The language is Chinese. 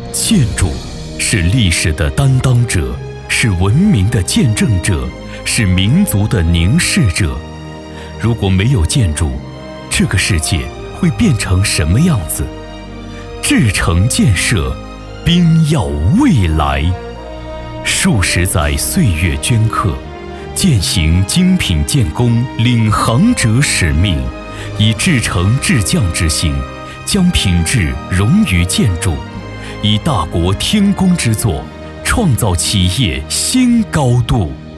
建筑是历史的担当者，是文明的见证者，是民族的凝视者。如果没有建筑，这个世界会变成什么样子？至诚建设，兵要未来。数十载岁月镌刻，践行精品建工领航者使命，以至诚至匠之心，将品质融于建筑，以大国天工之作，创造企业新高度。